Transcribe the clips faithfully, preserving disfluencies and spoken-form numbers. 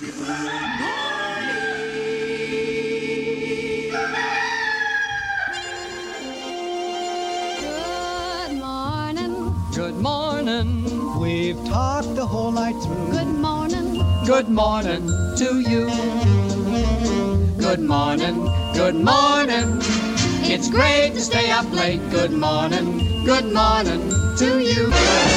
Good morning. We've talked the whole night through. Good morning. Good morning to you. Good morning. Good morning. It's great to stay up late. Good morning. Good morning to you.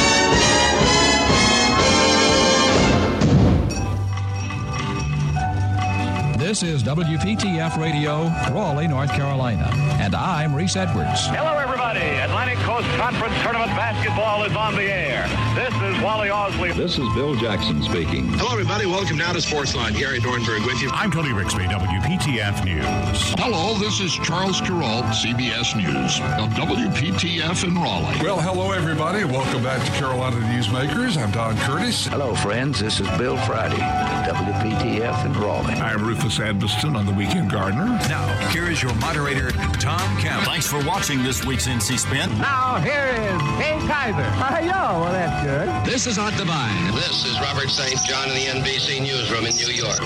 This is W P T F Radio, Raleigh, North Carolina, and I'm Reese Edwards. Hello, everybody. Atlantic Coast Conference Tournament basketball is on the air. This is Wally Osley. This is Bill Jackson speaking. Hello, everybody. Welcome now to Sportsline. Gary Dornberg with you. I'm Tony Rixby, W P T F News. Hello, this is Charles Kuralt, C B S News of W P T F in Raleigh. Well, hello, everybody. Welcome back to Carolina Newsmakers. I'm Don Curtis. Hello, friends. This is Bill Friday, W P T F in Raleigh. I'm Rufus Edmiston on the Weekend Gardener. Now, here is your moderator, Tom Campbell. Thanks for watching this week's N C Spin. Now, here is Kay Kaiser. Hi-yo. Well, that's good. This is Art Divine. This is Robert Saint John in the N B C Newsroom in New York.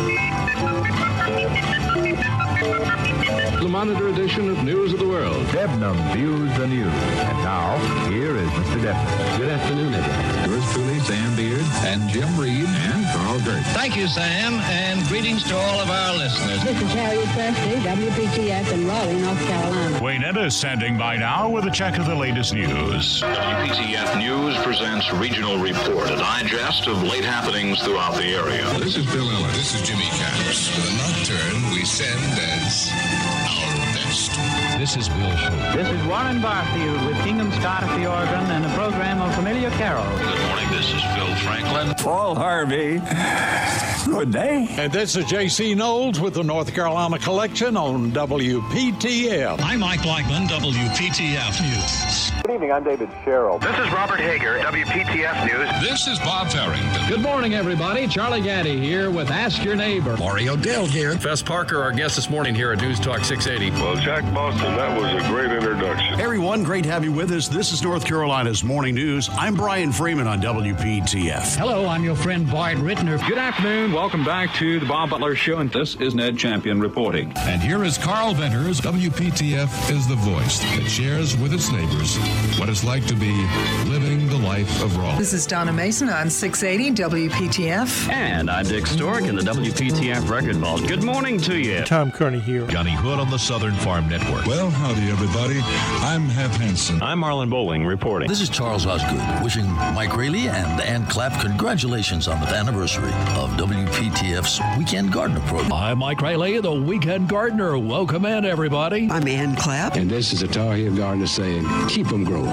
The Monitor edition of News of the World. Debnam views the news. And now, here is Mister Debnam. Good afternoon, everyone. Yours truly, Sam Beard. And Jim Reed. And Carl Gertz. Thank you, Sam, and greetings to all of our listeners. This is Harriet Presley, W P T F in Raleigh, North Carolina. Wayne Ennis standing by now with a check of the latest news. W P T F News presents Regional Report, a digest of late happenings throughout the area. This is Bill Ellis. This is Jimmy Caps. For the nocturne, we send as our best. This is Bill Hope. This is Warren Barfield with Kingdom Scott at the organ and a program of familiar carols. Good morning, this is Phil Franklin. Paul Harvey. Good day. And this is J C Knowles with the North Carolina Collection on W P T F. I'm Mike Blackman, W P T F News. Good evening, I'm David Sherrill. This is Robert Hager, W P T F News. This is Bob Farrington. Good morning, everybody. Charlie Gaddy here with Ask Your Neighbor. Mario Dell here. Fess Parker, our guest this morning here at News Talk six eighty. Well, Jack Boston, that was a great introduction. Hey, everyone, great to have you with us. This is North Carolina's Morning News. I'm Brian Freeman on W P T F. Hello, I'm your friend Boyd Rittner. Good afternoon. Welcome back to the Bob Butler Show. And this is Ned Champion reporting. And here is Carl Venters. W P T F is the voice that shares with its neighbors what it's like to be living the life of Raleigh. This is Donna Mason on six eighty W P T F. And I'm Dick Stork in the W P T F Record Vault. Good morning to you. Tom Kearney here. Johnny Hood on the Southern Farm Network. Well, howdy, everybody. I'm Hap Hansen. I'm Marlon Bowling reporting. This is Charles Osgood wishing Mike Rayleigh and Ann Clapp congratulations on the anniversary of W P T F's Weekend Gardener program. I'm Mike Rayleigh, the Weekend Gardener. Welcome in, everybody. I'm Ann Clapp. And this is a Tar Heel Gardener saying, keep them growing.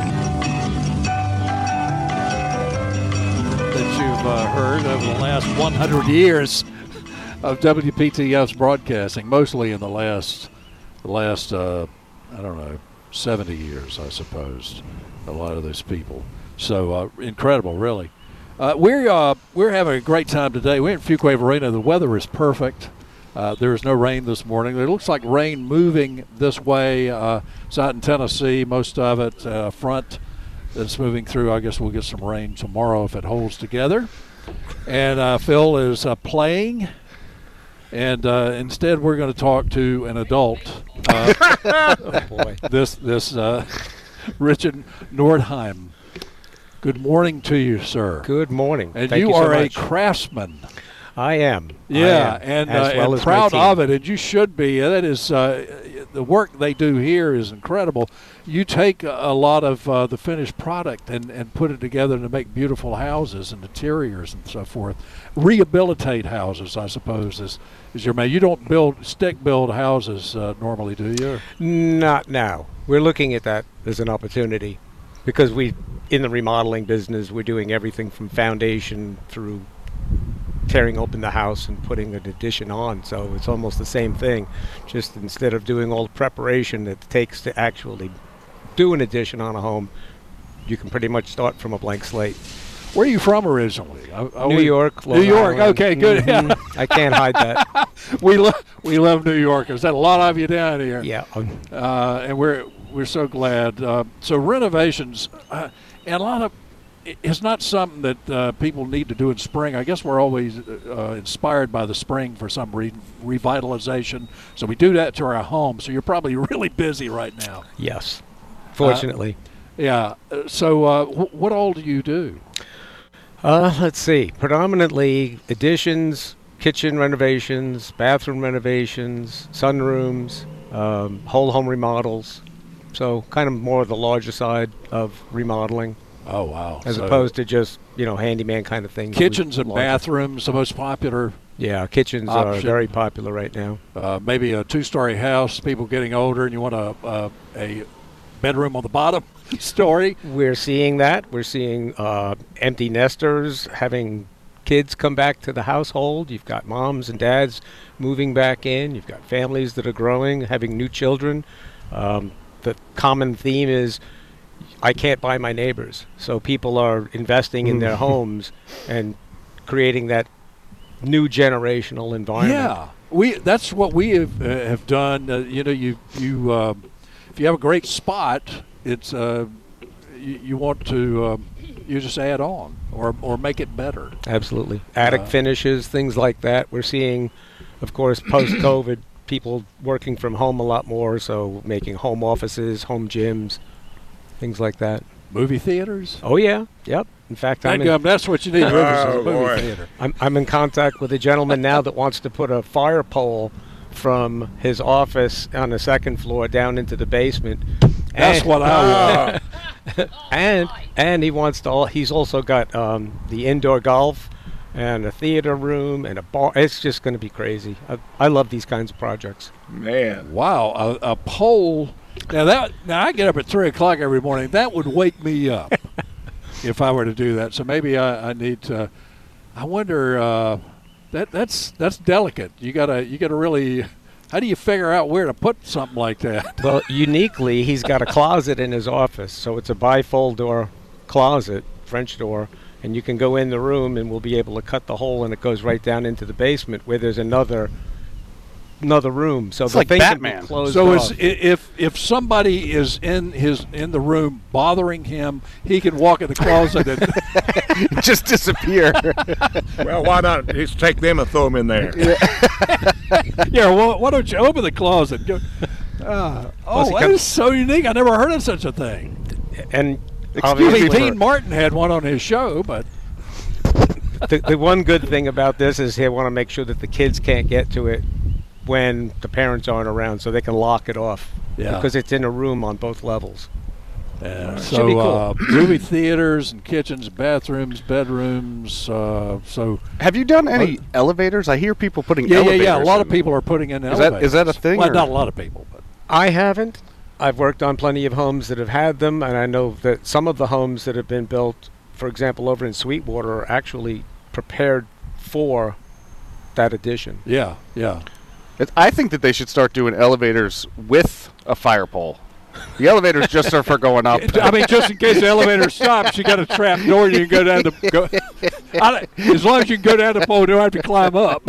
That you've uh, heard over the last one hundred years of W P T F's broadcasting, mostly in the last, the last uh, I don't know, seventy years, I suppose, a lot of those people. So uh, incredible, really. Uh, we're uh, we're having a great time today. We're in Fuquay Arena. The weather is perfect. Uh, there is no rain this morning. It looks like rain moving this way. Uh, it's out in Tennessee, most of it. Uh, front that's moving through. I guess we'll get some rain tomorrow if it holds together. And uh, Phil is uh, playing. And uh, instead, we're going to talk to an adult. Uh, oh boy. This this uh, Richard Nordheim. Good morning to you, sir. Good morning. And Thank you, you are so a much. craftsman. I am. Yeah, I am, and, as uh, well and as proud my team. of it, and you should be. That is uh, the work they do here is incredible. You take a lot of uh, the finished product and, and put it together to make beautiful houses and interiors and so forth. Rehabilitate houses, I suppose, is is your main. You don't build stick build houses uh, normally, do you? Not now. We're looking at that as an opportunity because we, in the remodeling business, we're doing everything from foundation through tearing open the house and putting an addition on. So it's almost the same thing, just instead of doing all the preparation that it takes to actually do an addition on a home, you can pretty much start from a blank slate. Where are you from originally? I, I New we, York. New York. Island. Okay, good. Mm-hmm. I can't hide that. we love we love New Yorkers. There's a lot of you down here. Yeah. Uh, and we're we're so glad. Uh, so renovations, uh, and a lot of it's not something that uh, people need to do in spring. I guess we're always uh, inspired by the spring for some re- revitalization. So we do that to our home. So you're probably really busy right now. Yes, fortunately. Uh, yeah. So uh, wh- what all do you do? Uh, let's see. Predominantly additions, kitchen renovations, bathroom renovations, sunrooms, um, whole home remodels. So kind of more the larger side of remodeling. Oh, wow. As so opposed to just, you know, handyman kind of things. Kitchens and larger. bathrooms, the most popular. Yeah, kitchens option. Are very popular right now. Uh, maybe a two-story house, people getting older, and you want a, a, a bedroom on the bottom story. We're seeing that. We're seeing uh, empty nesters having kids come back to the household. You've got moms and dads moving back in. You've got families that are growing, having new children. Um, the common theme is, I can't buy my neighbors. So people are investing in their homes and creating that new generational environment. Yeah, we that's what we have, uh, have done. Uh, you know, you you uh, if you have a great spot, it's uh, you, you want to uh, you just add on or or make it better. Absolutely, attic uh, finishes, things like that. We're seeing, of course, post-COVID, people working from home a lot more. So making home offices, home gyms, things like that. Movie theaters? Oh yeah, yep. In fact, I'm in, that's what you need. Oh, a movie boy. theater. I'm I'm in contact with a gentleman now that wants to put a fire pole from his office on the second floor down into the basement. That's and, what I want. and and he wants to. All, he's also got um, the indoor golf and a theater room and a bar. It's just going to be crazy. I, I love these kinds of projects. Man, wow, a, a pole. Now that now I get up at three o'clock every morning. That would wake me up if I were to do that. So maybe I, I need to. I wonder. Uh, that that's that's delicate. You gotta you gotta really. How do you figure out where to put something like that? Well, uniquely, he's got a closet in his office, so it's a bifold door closet, French door, and you can go in the room and we'll be able to cut the hole, and it goes right down into the basement where there's another. Another room, so it's the like thing Batman. Can be closed so off. is, if if somebody is in his in the room bothering him, he can walk in the closet and just disappear. Well, why not just take them and throw them in there? Yeah, yeah well, why don't you open the closet? Go, uh, oh, that is so unique. I never heard of such a thing. And obviously, Dean Martin had one on his show, but. the, the one good thing about this is they want to make sure that the kids can't get to it when the parents aren't around, so they can lock it off. Yeah. Because it's in a room on both levels. Yeah. Should So be cool. uh, movie theaters and kitchens, bathrooms, bedrooms. Uh, so have you done any uh, elevators? I hear people putting yeah, elevators. Yeah, yeah. A lot in. of people are putting in is elevators. That, is that a thing? Well, or? not a lot of people, but I haven't. I've worked on plenty of homes that have had them, and I know that some of the homes that have been built, for example, over in Sweetwater, are actually prepared for that addition. Yeah, yeah. It, I think that they should start doing elevators with a fire pole. The elevators just are for going up. I mean, just in case the elevator stops, you got a trap door. You can go down the. Go, I, as long as you can go down the pole, you don't have to climb up.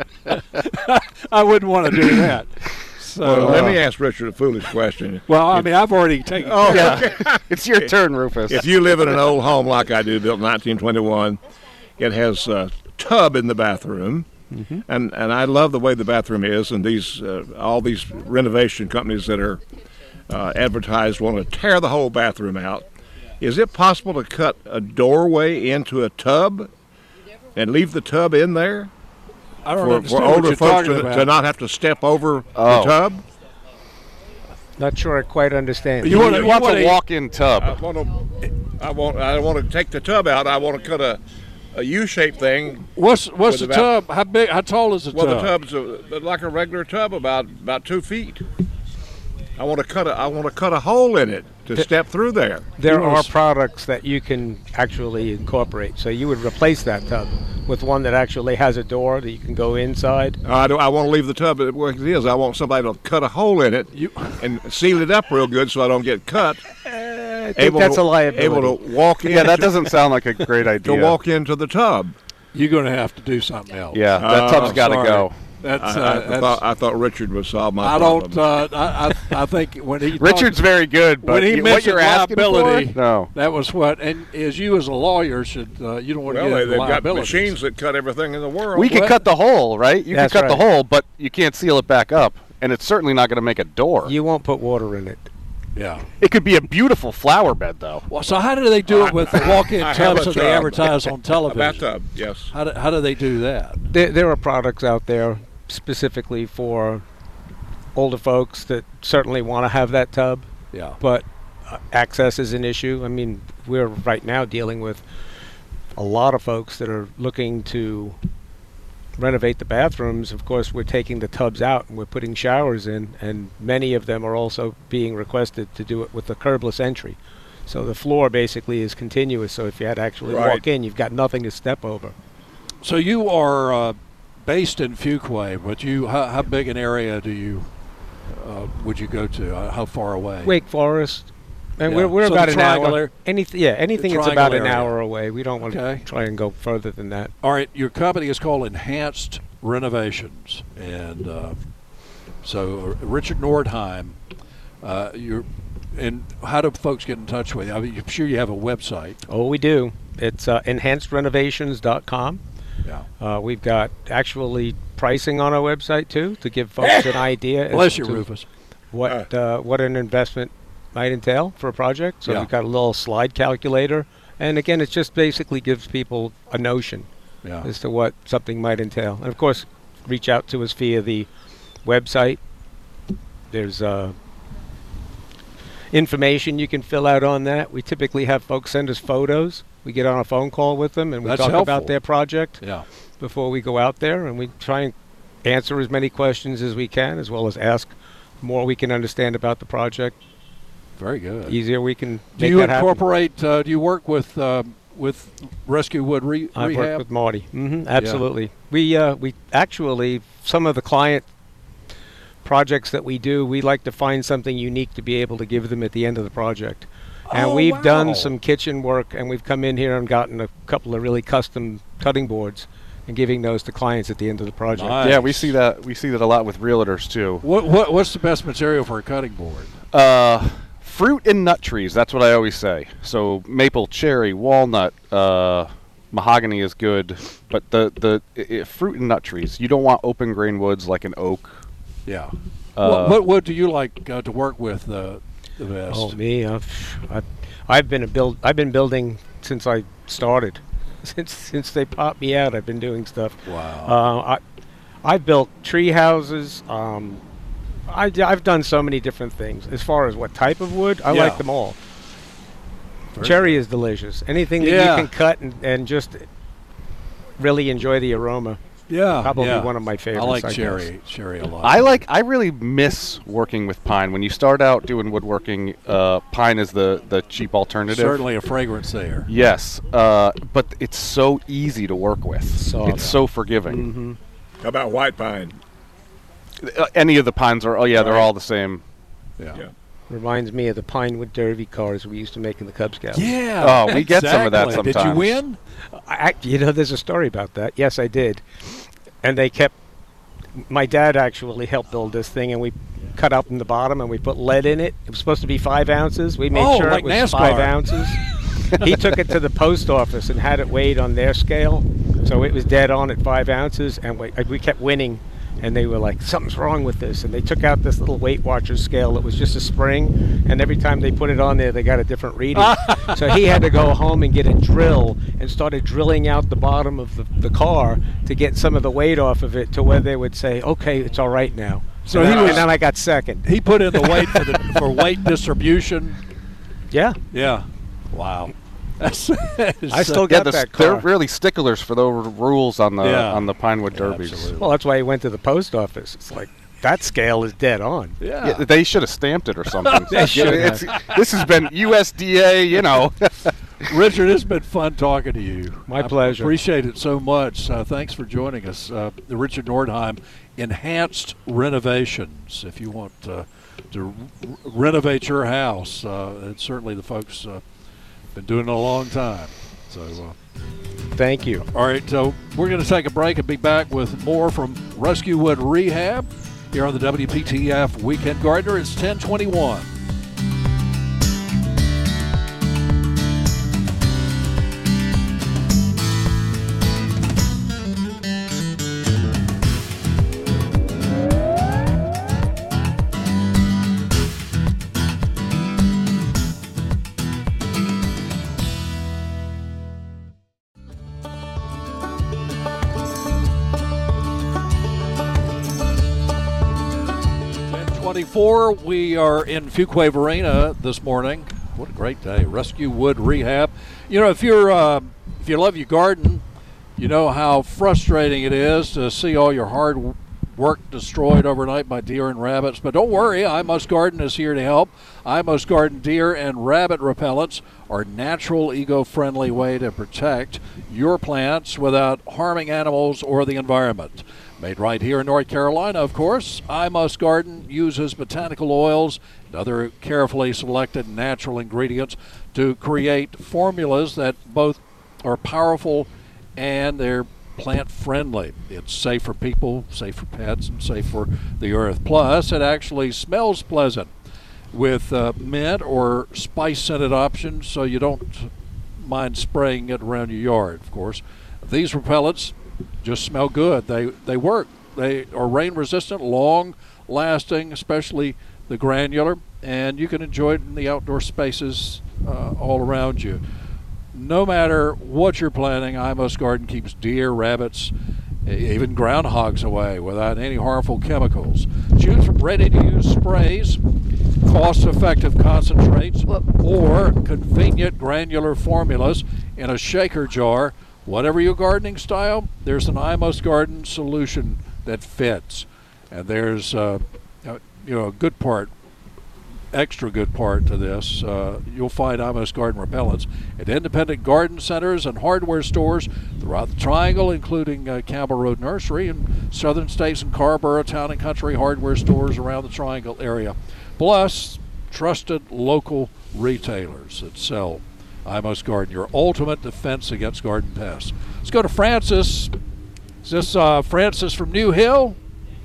I wouldn't want to do that. So, well, let uh, me ask Richard a foolish question. Well, I mean, I've already taken. Oh, care. Yeah. It's your turn, Rufus. If you live in an old home like I do, built in nineteen twenty-one, it has a tub in the bathroom. Mm-hmm. And and I love the way the bathroom is, and these uh, all these renovation companies that are uh, advertised want to tear the whole bathroom out. Is it possible to cut a doorway into a tub and leave the tub in there? I don't for, understand for what older you're folks talking to, about. to not have to step over oh. the tub? Not sure I quite understand. You, you want, you want want a walk-in tub? I want to. I want. I want to take the tub out. I want to cut a. A U-shaped thing. What's what's the about, tub? How big? How tall is the well, tub? Well, the tub's a, like a regular tub, about about two feet. I want to cut a. I want to cut a hole in it to the, step through there. There are products that you can actually incorporate. So you would replace that tub with one that actually has a door that you can go inside. I do. I want to leave the tub where it is. I want somebody to cut a hole in it you, and seal it up real good so I don't get cut. I think that's to, a liability. Able to walk in. Yeah, that doesn't sound like a great idea. To walk into the tub. You're going to have to do something else. Yeah, that uh, tub's got to go. That's, I, uh, I, that's, thought, I thought Richard would solve my I problem. don't. Uh, I, I think when he Richard's talked, very good, but when he you, what mentioned you're asking liability, for, no, that was what. And as you as a lawyer should, uh, you don't want well, to get they've got liability. machines that cut everything in the world. we can What? cut the hole, right? You That's can cut the right. hole, but you can't seal it back up, and it's certainly not going to make a door. You won't put water in it. Yeah. It could be a beautiful flower bed, though. Well, so how do they do it with the walk-in I have tubs a that they tub. advertise on television? A bathtub, yes. How do, how do they do that? There, there are products out there specifically for older folks that certainly want to have that tub. Yeah. But uh, access is an issue. I mean, we're right now dealing with a lot of folks that are looking to renovate the bathrooms. Of course, we're taking the tubs out and we're putting showers in, and many of them are also being requested to do it with the curbless entry. So the floor basically is continuous, so if you had to actually Right. walk in, you've got nothing to step over. So you are uh, based in Fuquay, but you how, how big an area do you uh, would you go to? Uh, how far away? Wake Forest. And Yeah. we're, we're So about the an triangle hour. area- Anything, yeah, anything the that's about an triangle area. hour away. We don't want Okay. to try and go further than that. All right, your company is called Enhanced Renovations, and uh, so uh, Richard Nordheim, uh, you're, and how do folks get in touch with you? I mean, I'm sure you have a website. Oh, we do. It's uh, enhanced renovations dot com. Yeah. Uh, we've got actually pricing on our website too to give folks an idea. Bless as you, to Rufus. What uh, what an investment might entail for a project. So Yeah. we've got a little slide calculator, and again, it just basically gives people a notion Yeah. as to what something might entail. And of course, reach out to us via the website. There's uh, information you can fill out on that. We typically have folks send us photos. We get on a phone call with them and we That's talk helpful. about their project Yeah. before we go out there, and we try and answer as many questions as we can, as well as ask more we can understand about the project. Very good. Easier we can Do make you that happen. incorporate? Uh, do you work with um, with Rescue Wood Re- I've Rehab? worked with Marty. hmm absolutely. We uh, we actually, some of the client projects that we do, we like to find something unique to be able to give them at the end of the project. And Oh, we've wow. done some kitchen work, and we've come in here and gotten a couple of really custom cutting boards and giving those to clients at the end of the project. Nice. Yeah, we see that. We see that a lot with realtors too. What, what what's the best material for a cutting board? Uh, fruit and nut trees. That's what I always say. So maple, cherry, walnut, uh, mahogany is good, but the the i- i- fruit and nut trees. You don't want open grain woods like an oak. Yeah. Uh, what, what wood do you like uh, to work with uh, the best? Oh, me, I've, I've, I've been a build. I've been building since I started. Since since they popped me out, I've been doing stuff. Wow. Uh, I I've built tree houses. Um, I, I've done so many different things. As far as what type of wood, I Yeah. like them all. Very Cherry good. is delicious. Anything that Yeah. you can cut and, and just really enjoy the aroma. Yeah, Probably yeah. one of my favorites. I like I guess. cherry, cherry a lot. I like. I really miss working with pine. When you start out doing woodworking, uh, pine is the the cheap alternative. Certainly a fragrance there. Yes, uh, but it's so easy to work with. Soft. It's so forgiving. Mm-hmm. How about white pine? Uh, any of the pines are. Oh yeah, they're Right. all the same. Yeah. Yeah. Reminds me of the Pinewood Derby cars we used to make in the Cub Scouts. Yeah. Oh, we get some of that exactly. Did you sometimes. win? I, you know, there's a story about that. Yes, I did. And they kept. My dad actually helped build this thing, and we cut up in the bottom and we put lead in it. It was supposed to be five ounces. We made Oh, sure like it was NASCAR. five ounces. He took it to the post office and had it weighed on their scale, so it was dead on at five ounces. And we, we kept winning. And they were like, something's wrong with this. And they took out this little Weight Watcher scale that was just a spring. And every time they put it on there, they got a different reading. So he had to go home and get a drill and started drilling out the bottom of the, the car to get some of the weight off of it to where they would say, okay, it's all right now. So and, he then, was- and then I got second. He put in the weight for the for weight distribution. Yeah. Yeah. Wow. That's, I still Yeah, got the, that they're car. really sticklers for the rules on the Yeah. on the Pinewood Derbies. Absolutely. Well, that's why he went to the post office. It's like, that scale is dead on. Yeah. Yeah, they should have stamped it or something. They should Yeah, it's- this has been U S D A, you know. Richard, it's been fun talking to you. My I pleasure. Appreciate it so much. Uh, thanks for joining us. Uh, Richard Nordheim, Enhanced Renovations. If you want uh, to r- renovate your house, uh, and certainly the folks uh, been doing it a long time. So, uh, Thank you. all right, so we're going to take a break and be back with more from Rescue Wood Rehab here on the W P T F Weekend Gardener. It's ten twenty-one. twenty-four, we are in Fuquay Varina this morning. What a great day. Rescue Wood Rehab. You know, if you're uh, if you love your garden, you know how frustrating it is to see all your hard work destroyed overnight by deer and rabbits. But don't worry, I Must Garden is here to help. I Must Garden deer and rabbit repellents are a natural, eco-friendly way to protect your plants without harming animals or the environment. Made right here in North Carolina, of course, I Must Garden uses botanical oils and other carefully selected natural ingredients to create formulas that both are powerful and they're plant-friendly. It's safe for people, safe for pets, and safe for the earth. Plus, it actually smells pleasant with uh, mint or spice-scented options, so you don't mind spraying it around your yard, of course. These repellents just smell good. They they work. They are rain resistant, long lasting, especially the granular, and you can enjoy it in the outdoor spaces uh, all around you. No matter what you're planting, I Must Garden keeps deer, rabbits, even groundhogs away without any harmful chemicals. Choose from ready-to-use sprays, cost-effective concentrates, or convenient granular formulas in a shaker jar. Whatever your gardening style, there's an I Must Garden solution that fits. And there's uh, uh, you know, a good part, extra good part to this. Uh, you'll find I Must Garden repellents at independent garden centers and hardware stores throughout the Triangle, including uh, Campbell Road Nursery and Southern States and Carborough Town and Country hardware stores around the Triangle area. Plus, trusted local retailers that sell I Must Garden, your ultimate defense against garden pests. Let's go to Francis. Is this uh, Francis from New Hill?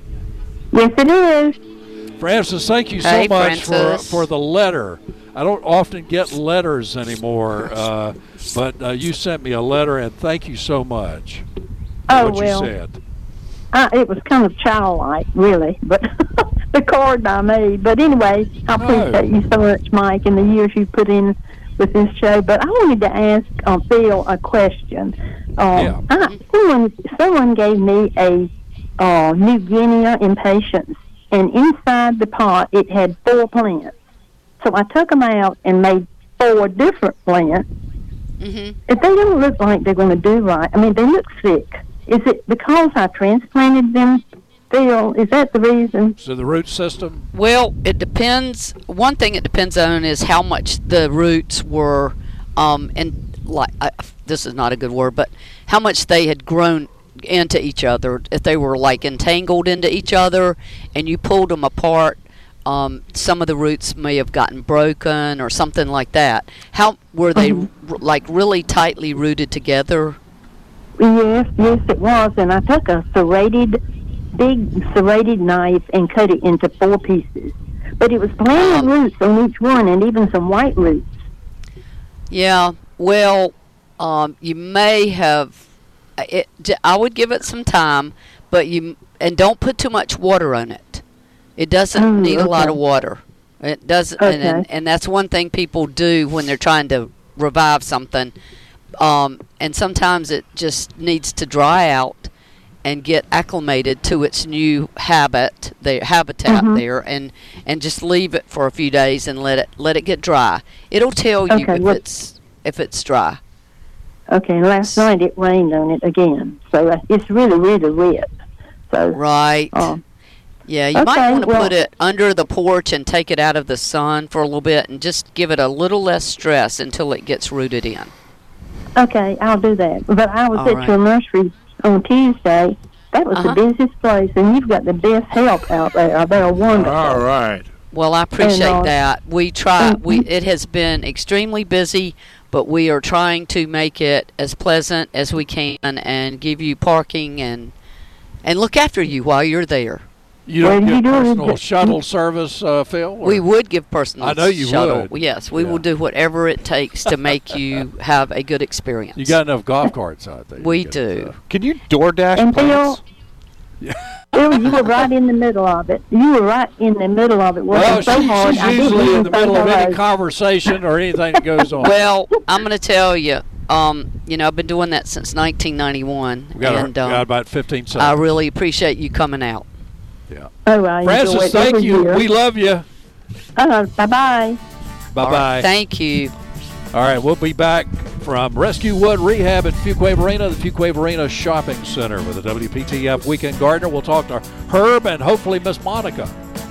Yes, it is. Francis, thank you so hey, much for, Francis. for the letter. I don't often get letters anymore, uh, but uh, you sent me a letter, and thank you so much for oh, what well, you said. Uh, it was kind of childlike, really, but the card I made. But anyway, I appreciate you so much, Mike, and the years you put in with this show. But I wanted to ask uh, Phil a question. Um, yeah. I, someone, someone gave me a uh, New Guinea impatiens, and inside the pot it had four plants. So I took them out and made four different plants. Mm-hmm. If they don't look like they're going to do right, I mean, they look sick. Is it because I transplanted them, Phil? Is that the reason? So the root system? Well, it depends. One thing it depends on is how much the roots were, um, and like I, this is not a good word, but how much they had grown into each other. If they were like entangled into each other, and you pulled them apart, um, some of the roots may have gotten broken or something like that. How were they mm-hmm. r- like really tightly rooted together? Yes, yes, it was, and I took a serrated, big serrated knife and cut it into four pieces. But it was plenty um, of roots on each one, and even some white roots. Yeah, well, um, you may have. It, I would give it some time, but you and don't put too much water on it. It doesn't mm, need okay. a lot of water. It doesn't, okay. and, and and that's one thing people do when they're trying to revive something. Um, and sometimes it just needs to dry out and get acclimated to its new habit, the habitat mm-hmm. there, and, and just leave it for a few days and let it let it get dry. It'll tell you okay, if well, it's if it's dry. Okay, last night it rained on it again, so uh, it's really really wet. So right. Uh, yeah, you okay, might want to well, put it under the porch and take it out of the sun for a little bit and just give it a little less stress until it gets rooted in. Okay, I'll do that. But I was All at right. your nursery on Tuesday. That was Uh-huh. the busiest place, and you've got the best help out there. They're wonderful. All right. Well, I appreciate And, uh, that. We try. mhm. We it has been extremely busy, but we are trying to make it as pleasant as we can and give you parking and and look after you while you're there. You don't Well, give you do personal it- shuttle service, uh, Phil? or- We would give personal I know you shuttle. would. Yes, we Yeah. will do whatever it takes to make you have a good experience. You got enough golf carts out there. We You can, do. uh, Can you DoorDash And Phil, plants? Phil, you were right in the middle of it. You were right in the middle of it. Working Well, so she, hard. she's I didn't usually in even the say middle of any hello. conversation or anything that goes on. Well, I'm going to tell you, um, you know, I've been doing that since nineteen ninety-one. we got, and our, um, got about fifteen seconds. I really appreciate you coming out. Yeah. Oh, I enjoy Francis, it thank every you. year. We love you. Uh, bye-bye. Bye All bye. right, thank you. All right, we'll be back from Rescue Wood Rehab at Fuquay Arena, the Fuquay Arena Shopping Center with the W P T F Weekend Gardener. We'll talk to Herb and hopefully Miss Monica.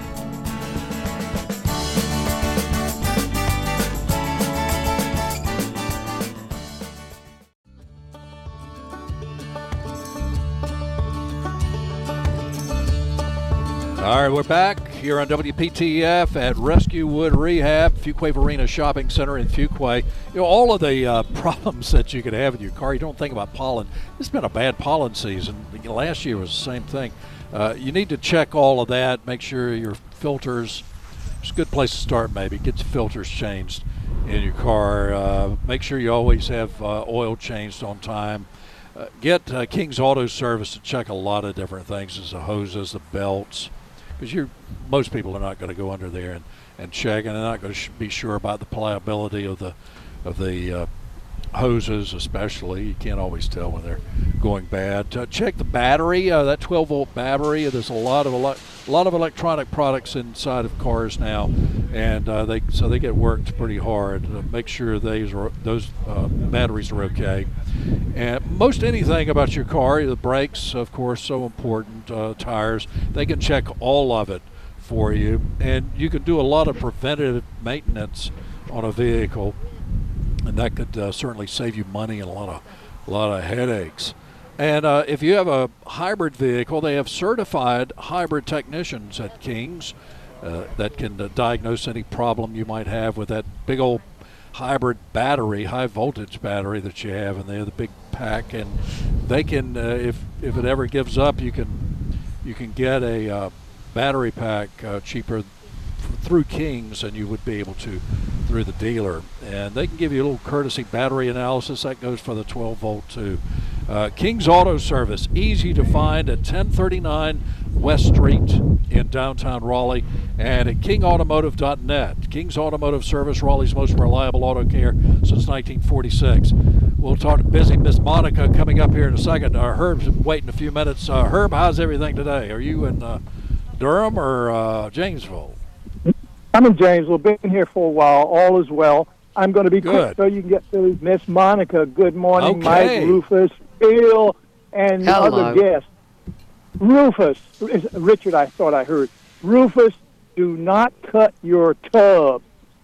All right, we're back here on W P T F at Rescue Wood Rehab, Fuquay Arena Shopping Center in Fuquay. You know, all of the uh, problems that you could have in your car, you don't think about pollen. It's been a bad pollen season. You know, last year was the same thing. Uh, you need to check all of that, make sure your filters, it's a good place to start maybe, get the filters changed in your car. Uh, make sure you always have uh, oil changed on time. Uh, get uh, King's Auto Service to check a lot of different things, as the hoses, the belts, because you're most people are not going to go under there and, and check, and they're not going to sh- be sure about the pliability of the of the uh, hoses, especially. You can't always tell when they're going bad. Uh, check the battery, uh, that twelve volt battery. There's a lot of ele- a lot of electronic products inside of cars now, and uh, they so they get worked pretty hard. Uh, make sure those are, those uh, batteries are okay. And most anything about your car, the brakes, of course, so important. Uh, tires, they can check all of it for you, and you can do a lot of preventative maintenance on a vehicle, and that could uh, certainly save you money and a lot of a lot of headaches. And uh, if you have a hybrid vehicle, they have certified hybrid technicians at King's uh, that can uh, diagnose any problem you might have with that big old hybrid battery, high voltage battery that you have in there, the big pack. And they can, uh, if if it ever gives up, you can you can get a uh, battery pack uh, cheaper through King's than you would be able to through the dealer. And they can give you a little courtesy battery analysis. That goes for the twelve volt too. Uh, King's Auto Service, easy to find at ten thirty-nine West Street in downtown Raleigh, and at king automotive dot net. King's Automotive Service, Raleigh's most reliable auto care since nineteen forty-six. We'll talk to busy Miss Monica coming up here in a second. Uh, Herb's waiting a few minutes. Uh, Herb, how's everything today? Are you in uh, Durham or uh, Janesville? I'm in Janesville. Been here for a while. All is well. I'm going to be Good. quick so you can get to Miss Monica. Good morning, Okay. Mike, Rufus, Phil, and the Hello. other guests. Rufus, Richard, I thought I heard. Rufus, do not cut your tub.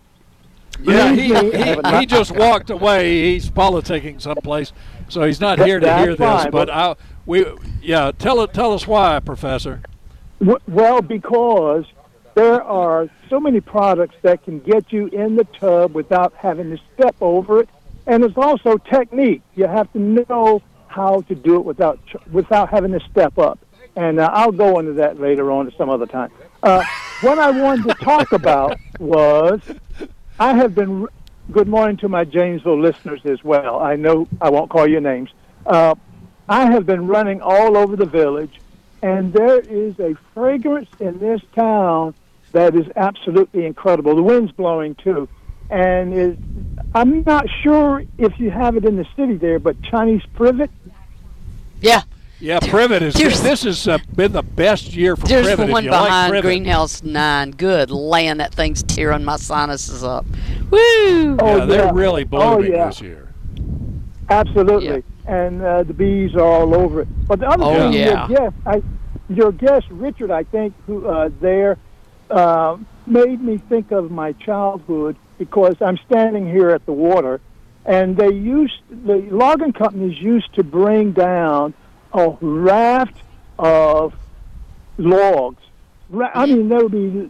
Yeah, he, Believe me, I he, have not- he just walked away. He's politicking someplace, so he's not here to That's hear this. fine, But but- I, we, yeah, tell it, tell us why, Professor. W- Well, because there are so many products that can get you in the tub without having to step over it, and there's also technique. You have to know how to do it without without having to step up. And uh, I'll go into that later on some other time. Uh, what I wanted to talk about was I have been. Good morning to my Janesville listeners as well. I know I won't call your names. Uh, I have been running all over the village, and there is a fragrance in this town that is absolutely incredible. The wind's blowing too, and it, I'm not sure if you have it in the city there, but Chinese privet. Yeah. Yeah, privet is. There's- This has uh, been the best year for There's privet. one if you like behind privet. Greenhouse nine. Good land, that thing's tearing my sinuses up. Woo! Yeah, Oh, they're yeah. really Oh, blooming yeah. this year. Absolutely, Yeah. and uh, the bees are all over it. But the other Oh, thing, yeah. your guest, I, your guest Richard, I think, who uh, there uh, made me think of my childhood because I'm standing here at the water, and they used the logging companies used to bring down a raft of logs. Ra- I mean, there would be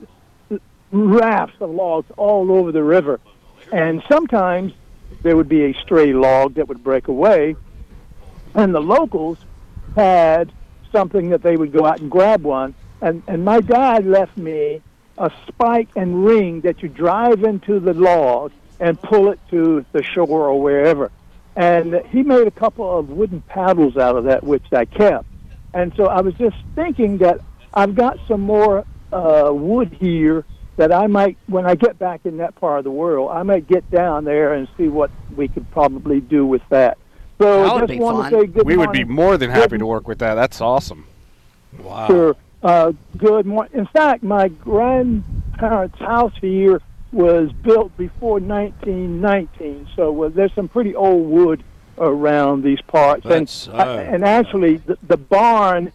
rafts of logs all over the river, and sometimes there would be a stray log that would break away, and the locals had something that they would go out and grab one, and and my dad left me a spike and ring that you drive into the log and pull it to the shore or wherever. And he made a couple of wooden paddles out of that, which I kept. And so I was just thinking that I've got some more uh, wood here that I might, when I get back in that part of the world, I might get down there and see what we could probably do with that. So That would just be want fun. to say good We would morning. be more than happy Good- to work with that. That's awesome. Wow. Sure. Uh, good morning. In fact, my grandparents' house here was built before nineteen nineteen, so uh, there's some pretty old wood around these parts. That's, and, uh, I- and actually, the, the barn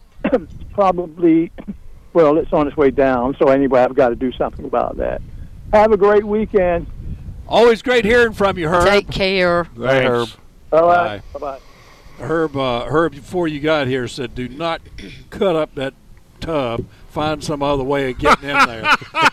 probably, well, it's on its way down, so anyway, I've got to do something about that. Have a great weekend. Always great hearing from you, Herb. Take care. Thanks. Herb. All right. Bye. Bye-bye. Herb, uh, Herb, before you got here, said, "Do not cut up that tub. Find some other way of getting in there.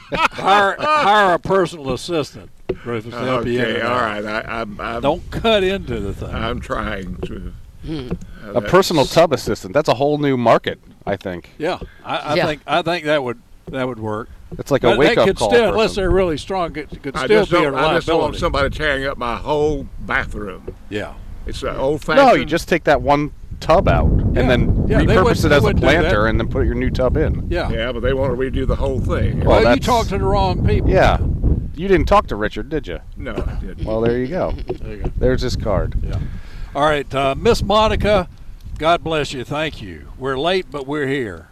hire, hire a personal assistant, Rufus, to help you in Okay, and all out. right. I, I'm, I'm, Don't cut into the thing. I'm trying to. Hmm. uh, A personal tub assistant. That's a whole new market, I think. Yeah, I, I Yeah. think I think that would that would work. It's like a But that wake-up could call still, person. unless they're really strong, it could I still just, be a don't, I just don't want liability. somebody tearing up my whole bathroom. Yeah. It's an old-fashioned. No, you just take that one tub out Yeah. and then Yeah, they repurpose wouldn't- it they as a wouldn't do that. planter and then put your new tub in. Yeah. Yeah, but they want to redo the whole thing. Well, Well, you that's- talked to the wrong people. Yeah. You didn't talk to Richard, did you? No, I didn't. Well, there you go. There you go. There's his card. Yeah. All right, uh, Miss Monica, God bless you. Thank you. We're late, but we're here.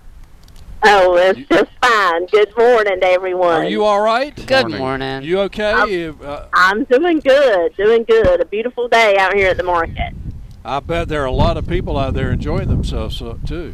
Oh, it's just fine. Good morning to everyone. Are you all right? Good morning. You okay? I'm- Uh, I'm doing good, doing good. A beautiful day out here at the market. I bet there are a lot of people out there enjoying themselves uh, too.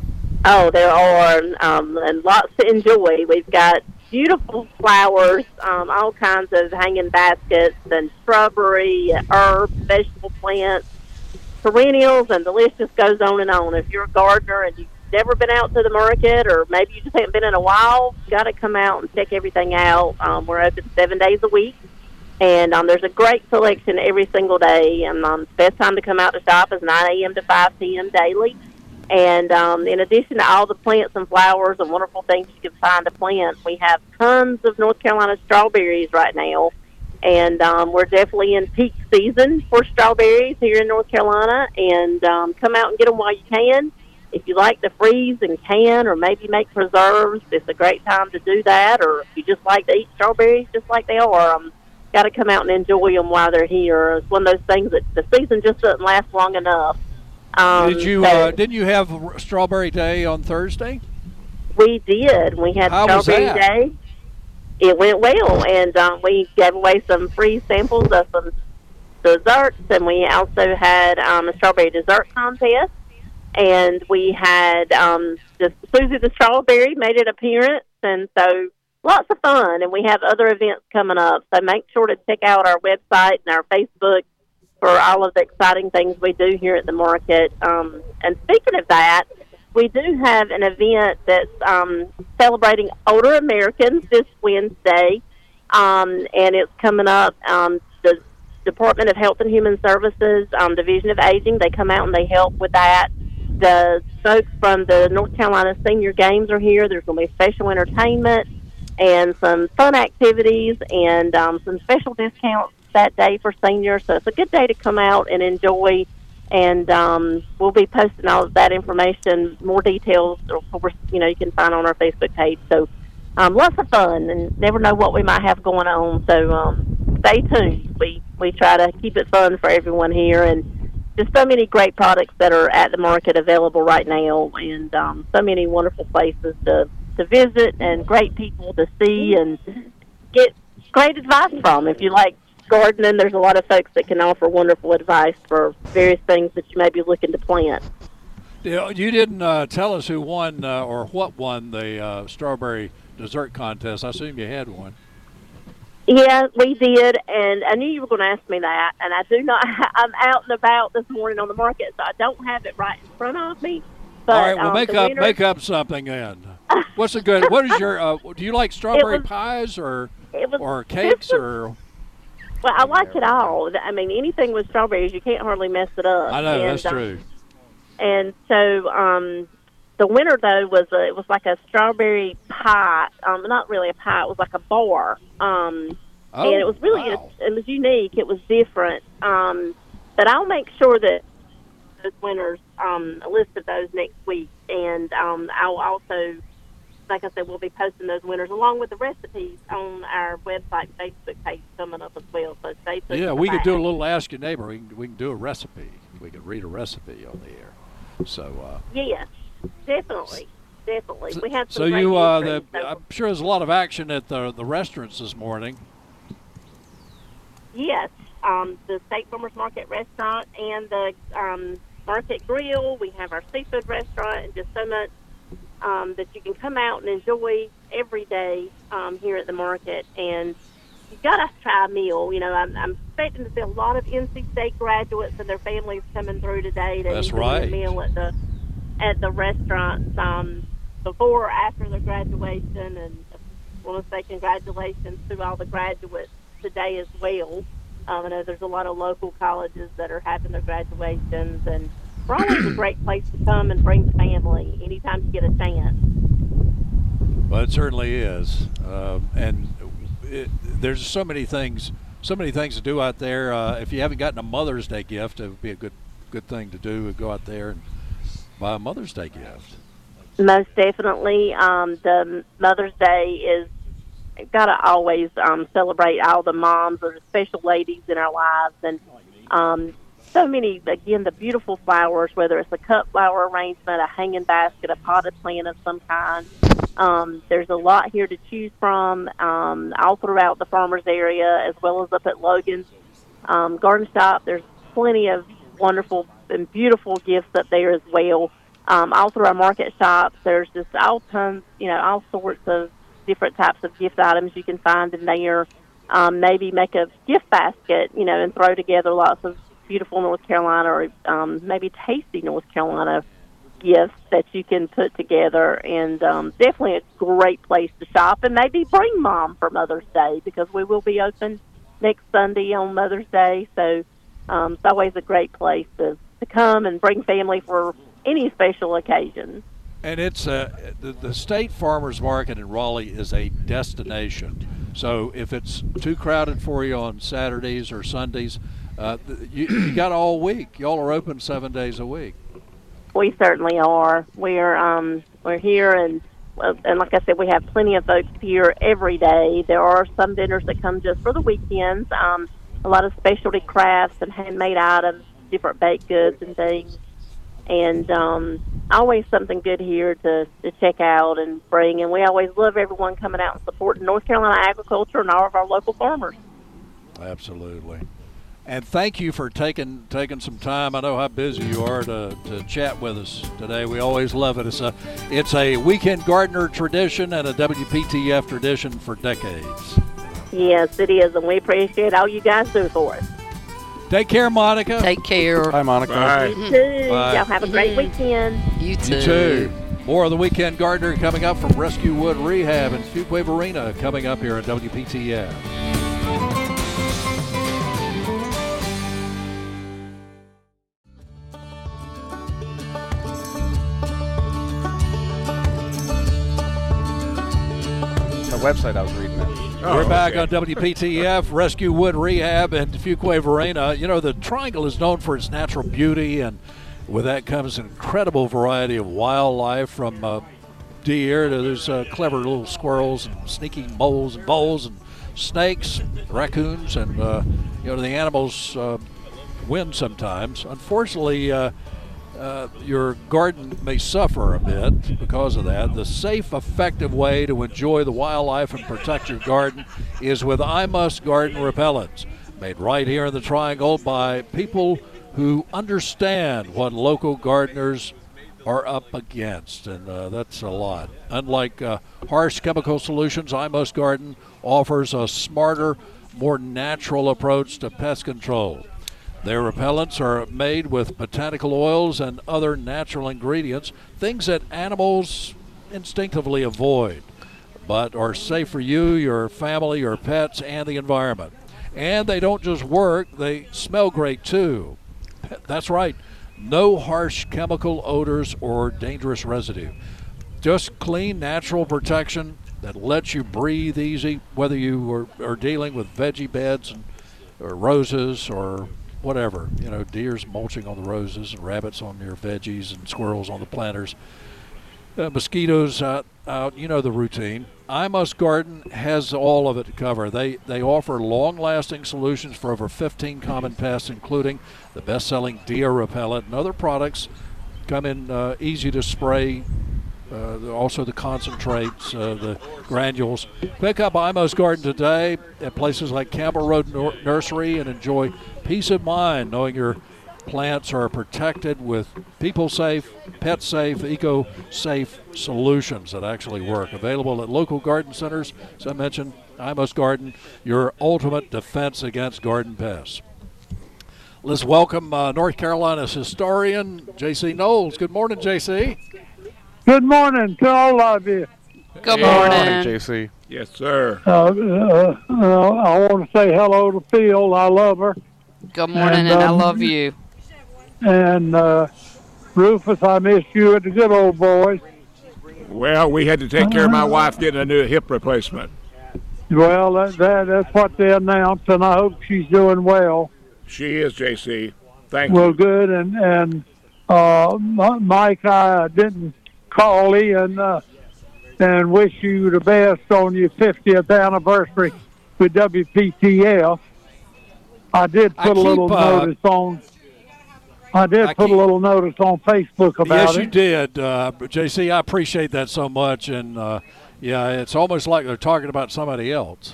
Oh, there are, um, and lots to enjoy. We've got beautiful flowers, um, all kinds of hanging baskets, and shrubbery, herbs, vegetable plants, perennials, and the list just goes on and on. If you're a gardener and you've never been out to the market, or maybe you just haven't been in a while, you've got to come out and check everything out. Um, we're open seven days a week, and um, there's a great selection every single day. And um, the best time to come out to shop is nine a.m. to five p.m. daily. And um, in addition to all the plants and flowers and wonderful things you can find to plant, we have tons of North Carolina strawberries right now. And um, we're definitely in peak season for strawberries here in North Carolina. And um, come out and get them while you can. If you like to freeze and can or maybe make preserves, it's a great time to do that. Or if you just like to eat strawberries just like they are, um, got to come out and enjoy them while they're here. It's one of those things that the season just doesn't last long enough. Um, Did you? so Uh, didn't you have r- Strawberry Day on Thursday? we did. We had How was Strawberry that? Day. It went well, and um, we gave away some free samples of some desserts, and we also had um, a strawberry dessert contest. And we had um, just Susie the Strawberry made an appearance, and so lots of fun. And we have other events coming up, so make sure to check out our website and our Facebook for all of the exciting things we do here at the market. Um, and speaking of that, we do have an event that's um, celebrating older Americans this Wednesday, um, and it's coming up. Um, the Department of Health and Human Services, um, Division of Aging, they come out and they help with that. The folks from the North Carolina Senior Games are here. There's going to be special entertainment and some fun activities and um, some special discounts that day for seniors. So it's a good day to come out and enjoy. And um, we'll be posting all of that information, more details, of course, you know, you can find on our Facebook page. So um, lots of fun, and never know what we might have going on. So um, stay tuned. We we try to keep it fun for everyone here, and just so many great products that are at the market available right now, and um, so many wonderful places to, to visit and great people to see and get great advice from. If you like gardening, there's a lot of folks that can offer wonderful advice for various things that you may be looking to plant. You you didn't uh, tell us who won uh, or what won the uh, strawberry dessert contest. I assume you had one. Yeah, we did, and I knew you were going to ask me that, and I do not. I'm out and about this morning on the market, so I don't have it right in front of me. But, All right, well, um, make the up winner- make up something then. What's a good? What is your? Uh, do you like strawberry was- pies or it was- or this cakes was- or? Well, I like it all. I mean, anything with strawberries, you can't hardly mess it up. I know and, that's um, true. And so um, the winner though was a, it was like a strawberry pie. Um, not really a pie. It was like a bar. Um, oh, and it was really wow. it, it was unique. It was different. Um, but I'll make sure that those winners, um, a list of those next week, and um, I'll also, like I said, we'll be posting those winners along with the recipes on our website, Facebook page coming up as well. So stay tuned. Yeah, for we could that. do a little Ask Your Neighbor. We can, we can do a recipe. We could read a recipe on the air. So. Uh, Yes, definitely, definitely. We have some so great you, uh, entries, the, so- I'm sure there's a lot of action at the the restaurants this morning. Yes, um, the State Farmers Market restaurant and the um, Market Grill. We have our seafood restaurant, and just so much um, that you can come out and enjoy every day um, here at the market. And you've got to try a meal. You know, I'm, I'm expecting to see a lot of N C State graduates and their families coming through today to That's enjoy right. a meal at the at the restaurants um, before or after their graduation. And I want to say congratulations to all the graduates today as well. Um, I know there's a lot of local colleges that are having their graduations, and we're always a great place to come and bring the family anytime you get a chance. Well, it certainly is, uh, and it, there's so many things, so many things to do out there. Uh, if you haven't gotten a Mother's Day gift, it would be a good, good thing to do. Go out there and buy a Mother's Day gift. Most definitely, um, the Mother's Day is got to always um, celebrate all the moms or the special ladies in our lives, and um, so many, again, the beautiful flowers, whether it's a cut flower arrangement, a hanging basket, a potted plant of some kind. Um, there's a lot here to choose from um, all throughout the farmers area, as well as up at Logan's um, Garden Shop. There's plenty of wonderful and beautiful gifts up there as well. Um, all through our market shops, there's just all tons, you know, all sorts of different types of gift items you can find in there. Um, maybe make a gift basket, you know, and throw together lots of beautiful North Carolina or um, maybe tasty North Carolina gifts that you can put together. And um, definitely a great place to shop, and maybe bring mom for Mother's Day, because we will be open next Sunday on Mother's Day. So um, it's always a great place to, to come and bring family for any special occasion. And it's uh, the, the State Farmers Market in Raleigh is a destination. So if it's too crowded for you on Saturdays or Sundays, uh, you, you got all week. Y'all are open seven days a week. We certainly are. We're um, we're here, and and like I said, we have plenty of folks here every day. There are some vendors that come just for the weekends. Um, a lot of specialty crafts and handmade items, different baked goods and things. And um, always something good here to, to check out and bring. And we always love everyone coming out and supporting North Carolina agriculture and all of our local farmers. Absolutely. And thank you for taking taking some time. I know how busy you are to, to chat with us today. We always love it. It's a, it's a Weekend Gardener tradition and a W P T F tradition for decades. Yes, it is. And we appreciate all you guys do for us. Take care, Monica. Take care. Hi, Monica. Bye. You too. Bye. Y'all have a great weekend. You too. You too. More of the Weekend Gardener coming up from Rescue Wood Rehab and Fuquay Arena coming up here at W P T F. The website I was reading it. Oh, We're back okay. on W P T F, Rescue Wood Rehab, and Fuquay Arena. You know, the Triangle is known for its natural beauty, and with that comes an incredible variety of wildlife, from uh, deer to there's uh, clever little squirrels and sneaky moles and voles and snakes, raccoons, and uh, you know, the animals uh, win sometimes. Unfortunately, uh, Uh, your garden may suffer a bit because of that. The safe, effective way to enjoy the wildlife and protect your garden is with I Must Garden repellents, made right here in the Triangle by people who understand what local gardeners are up against, and uh, that's a lot. Unlike uh, harsh chemical solutions, I Must Garden offers a smarter, more natural approach to pest control. Their repellents are made with botanical oils and other natural ingredients, things that animals instinctively avoid, but are safe for you, your family, your pets, and the environment. And they don't just work, they smell great too. That's right. No harsh chemical odors or dangerous residue. Just clean, natural protection that lets you breathe easy, whether you are, are dealing with veggie beds and, or roses or whatever. You know, deer's mulching on the roses and rabbits on your veggies and squirrels on the planters. Uh, mosquitoes out, out, you know the routine. I Must Garden has all of it covered. They they offer long-lasting solutions for over fifteen common pests, including the best-selling deer repellent and other products. Come in uh, easy to spray. Uh, also the concentrates, uh, the granules. Pick up I Must Garden today at places like Campbell Road Nor- Nursery and enjoy peace of mind knowing your plants are protected with people-safe, pet-safe, eco-safe solutions that actually work. Available at local garden centers. As I mentioned, I Must Garden, your ultimate defense against garden pests. Let's welcome uh, North Carolina's historian, J C Knowles. Good morning, J C. Good morning to all of you. Good Good morning. morning, J C. Yes, sir. Uh, uh, uh, I want to say hello to Phil. I love her. Good morning, and, And, I um, love you. And uh, Rufus, I miss you at the Good Old Boys. Well, we had to take care of my wife getting a new hip replacement. Well, that, that that's what they announced, and I hope she's doing well. She is, J C. Thank Well, you. good. And and uh, M- Mike, I didn't call in uh, and wish you the best on your fiftieth anniversary with W P T F. I did I put a little keep, uh, notice on. I did I put keep- a little notice on Facebook about Yes, it. you did, uh, J C. I appreciate that so much, and uh, yeah, it's almost like they're talking about somebody else.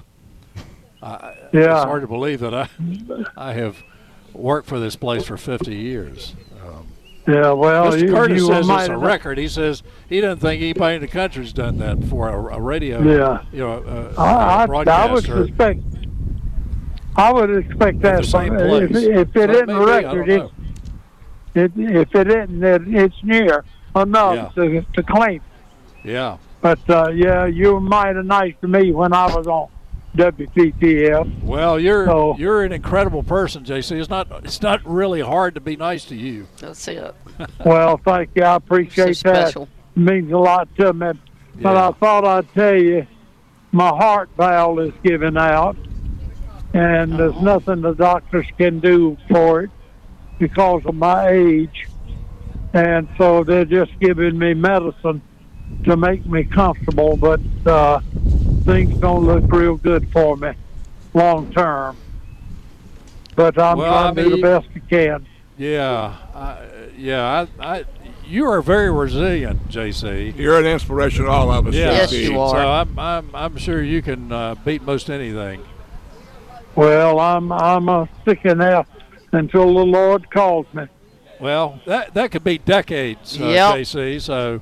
Uh, Yeah. It's hard to believe that I I have worked for this place for fifty years. Um, Yeah, well, Mister you, Curtis you says might it's a have- record. He says he doesn't think anybody in the country's done that before. A, a radio, Yeah. you know, uh, I, I, I would broadcaster. suspect. I would expect that. the same from- place. If, if So it it isn't may a Oh, be, I record, don't it, it, if it isn't, it, it's near enough to, to claim. Yeah. But uh, yeah, you were mighty nice to me when I was on W P T F. Well, you're So- you're an incredible person, J C. It's not it's not really hard to be nice to you. That's it. Well, thank you. I appreciate So that. special. It means a lot to me. But Yeah. I thought I'd tell you, my heart valve is giving out, and Oh. there's nothing the doctors can do for it because of my age. And so they're just giving me medicine to make me comfortable, but uh, things don't look real good for me long term. But I'm Well, trying I to do the mean- best I can. Yeah, I, yeah. I, I, you are very resilient, J C. You're an inspiration to all of us, Yeah. Yes, J C. you are. So I'm I'm I'm sure you can uh, beat most anything. Well, I'm I'm uh, sticking out until the Lord calls me. Well, that that could be decades, uh, Yep. J C. So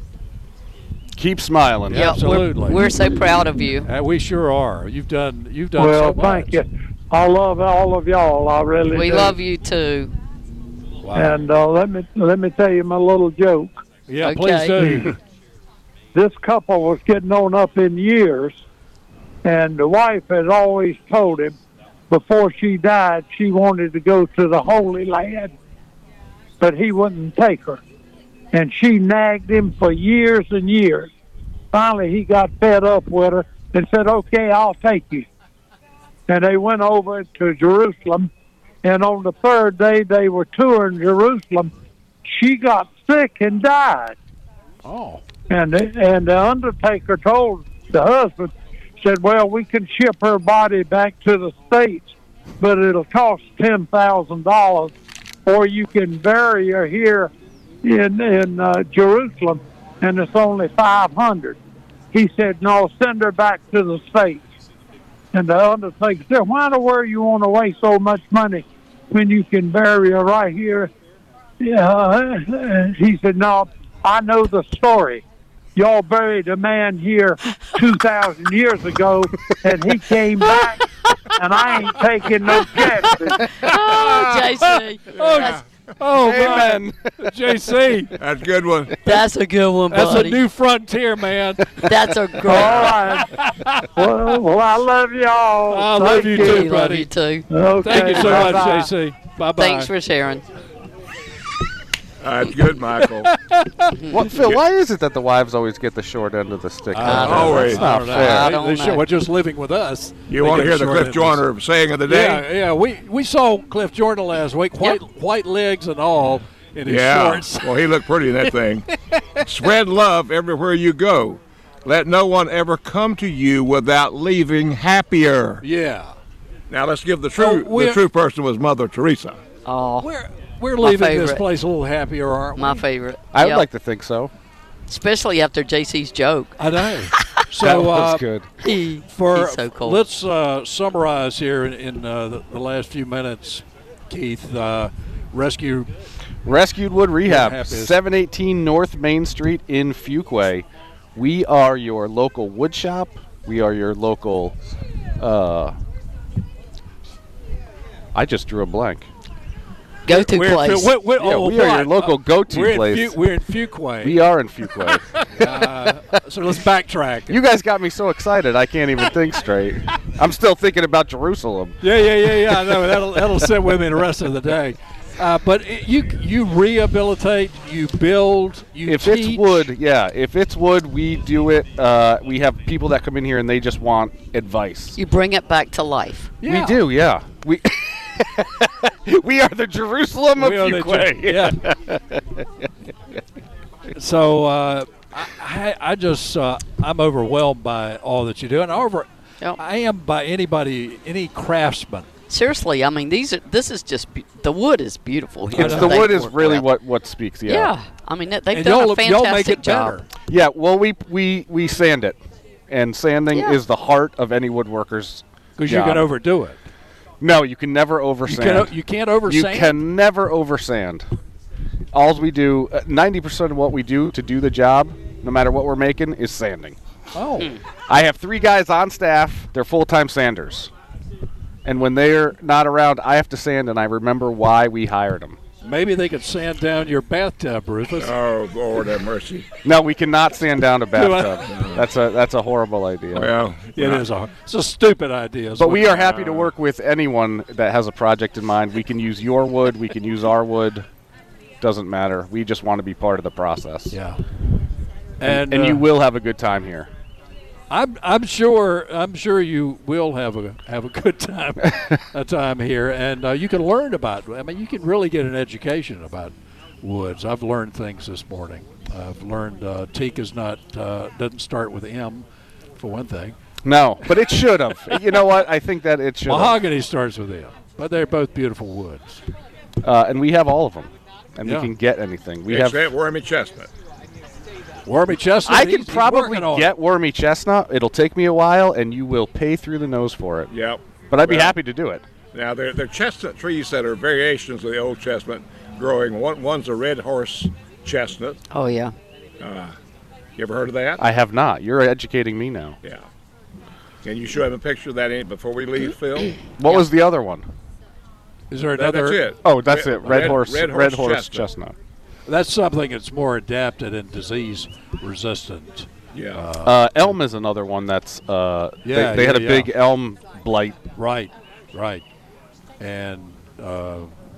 Keep smiling. Yeah, Yep, absolutely. We're, we're so proud of you. uh, we sure are. You've done you've done Well, so much. thank you. I love all of y'all. I really We do. love you too. Wow. And uh, let me let me tell you my little joke. yeah, Okay. please do. This couple was getting on up in years, and the wife had always told him before she died she wanted to go to the Holy Land, but he wouldn't take her. And she nagged him for years and years. Finally, he got fed up with her and said, okay, I'll take you. And they went over to Jerusalem, and on the third day they were touring Jerusalem, she got sick and died. Oh. And the, and the undertaker told the husband, said, well, we can ship her body back to the States, but it'll cost ten thousand dollars, or you can bury her here in in uh, Jerusalem, and it's only five hundred. He said, no, send her back to the States. And the undertaker said, why in the world you want to waste so much money when you can bury her right here? Yeah, he said, no, I know the story. Y'all buried a man here two thousand years ago, and he came back, and I ain't taking no chances. Oh, J C. Oh, That's, oh Amen. man, J C. That's a good one. that's a good one, That's buddy. a new frontier, man. That's a great All right. Well, well, I love y'all. I love Thank you We too, love buddy. you too. Okay, Thank you so bye-bye. much, J C. Bye bye. Thanks for sharing. That's good, Michael. What, Phil, why is it that the wives always get the short end of the stick? Uh, always. That's not I don't know. fair. They- I don't they know. should- We're just living with us. You They want to get hear the short Cliff end. Joyner saying of the day? Yeah, yeah. We we saw Cliff Jordan last week, white white legs and all in his Yeah. shorts. Well, he looked pretty in that thing. Spread love everywhere you go. Let no one ever come to you without leaving happier. Yeah. Now let's give the true Oh, we're- the true person was Mother Teresa. Oh, We're we're My leaving this favorite. place a little happier, aren't we? my favorite. I would Yep. like to think so. Especially after J C's joke. I know. So That was uh, good. He, For he's so cool. let's uh, summarize here in, in uh, the, the last few minutes, Keith. Uh, rescue. Rescued Wood Rehab, Rehab is- seven eighteen North Main Street in Fuquay. We are your local wood shop. We are your local. Uh, I just drew a blank. Go-to We're in place. Fu- we- we- Yeah, oh, we are your what? local Uh, go-to we're in place. Fu- we're in Fuquay. We are in Fuquay. uh, so let's backtrack. You guys got me so excited I can't even think straight. I'm still thinking about Jerusalem. Yeah, yeah, yeah, yeah. I know that'll that'll sit with me the rest of the day. Uh, but it, you you rehabilitate, you build, you If teach. it's wood, yeah. If it's wood, we do it. Uh, we have people that come in here and they just want advice. You bring it back to life. Yeah. We do, yeah. We we are the Jerusalem of We are the Fuquay. Jer- yeah. So uh, I, I I just uh, I'm overwhelmed by all that you do, and over Yep. I am by anybody, any craftsman. Seriously, I mean, these are. This is just be- the wood is beautiful here. It's that the they wood is work really with. what, what speaks. Yeah. Yeah, I mean, they've And done y'all- a y'all fantastic make it job. better. Yeah. Well, we we we sand it, and sanding Yeah. is the heart of any woodworker's. Because you job. can overdo it. No, you can never over You, sand. can, you can't over You sand. can never over sand. All we do, uh, ninety percent of what we do to do the job, no matter what we're making, is sanding. Oh. Hmm. I have three guys on staff. They're full-time sanders. And when they're not around, I have to sand, and I remember why we hired them. Maybe they could sand down your bathtub, Rufus. Oh, Lord have mercy. No, we cannot sand down a bathtub. that's a that's a horrible idea. Well, It is a, it's a stupid idea. But we are happy to work with anyone that has a project in mind. We can use your wood. We can use our wood. Doesn't matter. We just want to be part of the process. Yeah. And, And, and uh, you will have a good time here. I'm I'm sure I'm sure you will have a have a good time a time here, and uh, you can learn about. I mean, you can really get an education about woods. I've learned things this morning. I've learned uh, teak is not uh, doesn't start with M, for one thing. No, but it should have. You know what? I think that it should have. Mahogany starts with M, but they're both beautiful woods. Uh, and we have all of them. And Yeah. we can get anything. We have. Except wormy chestnut. Wormy chestnut. I he's- can he's probably working on get wormy chestnut. It'll take me a while, and you will pay through the nose for it. Yep. But I'd be Well, happy to do it. Now, they're, they're chestnut trees that are variations of the old chestnut growing. One, one's a red horse chestnut. Oh yeah. Uh, you ever heard of that? I have not. You're educating me now. Yeah. Can you show him a picture of that in before we leave, Phil? What was the other one? Is there That- another? that's it. Oh, that's Red- it. Red, red- horse. red Red horse horse chestnut. chestnut. That's something that's more adapted and disease resistant. Yeah. Uh, elm is another one that's. Uh, Yeah, they, they had a yeah, big yeah. elm blight. Right, right. And uh,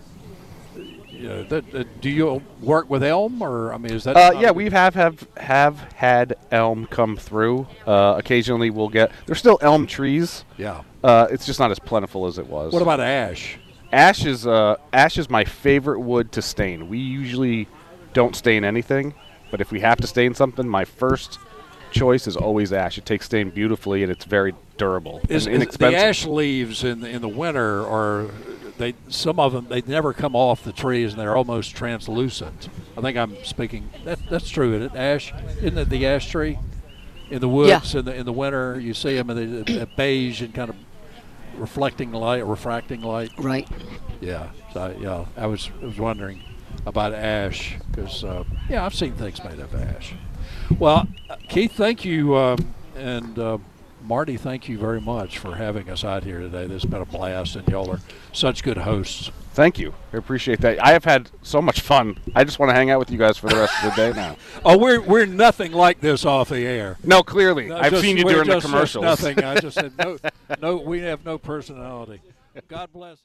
you know, that, that, do you work with elm, or I mean, is that? Uh, not yeah, a- we have have have had elm come through. Uh, occasionally, we'll get. There's still elm trees. Yeah. Uh, it's just not as plentiful as it was. What about ash? Ash is uh, ash is my favorite wood to stain. We usually don't stain anything, but if we have to stain something, my first choice is always ash. It takes stain beautifully, and it's very durable Is, and is inexpensive. the ash leaves in the, in the winter are they? Some of them they never come off the trees, and they're almost translucent. I think I'm speaking. That, that's true, isn't it? Ash, isn't it the ash tree in the woods in the in the winter? You see them in the uh, beige and kind of reflecting light, refracting light. Right. Yeah. So yeah, I was I was wondering about ash because uh, yeah, I've seen things made of ash. Well, uh, Keith, thank you, um, and uh, Marty, thank you very much for having us out here today. This has been a blast, and y'all are such good hosts. Thank you. I appreciate that. I have had so much fun. I just want to hang out with you guys for the rest of the day now. Oh, we're we're nothing like this off the air. No, clearly. No, I've just- seen you we're during the just- just commercials. Nothing. I just said no. No, we have no personality. God bless.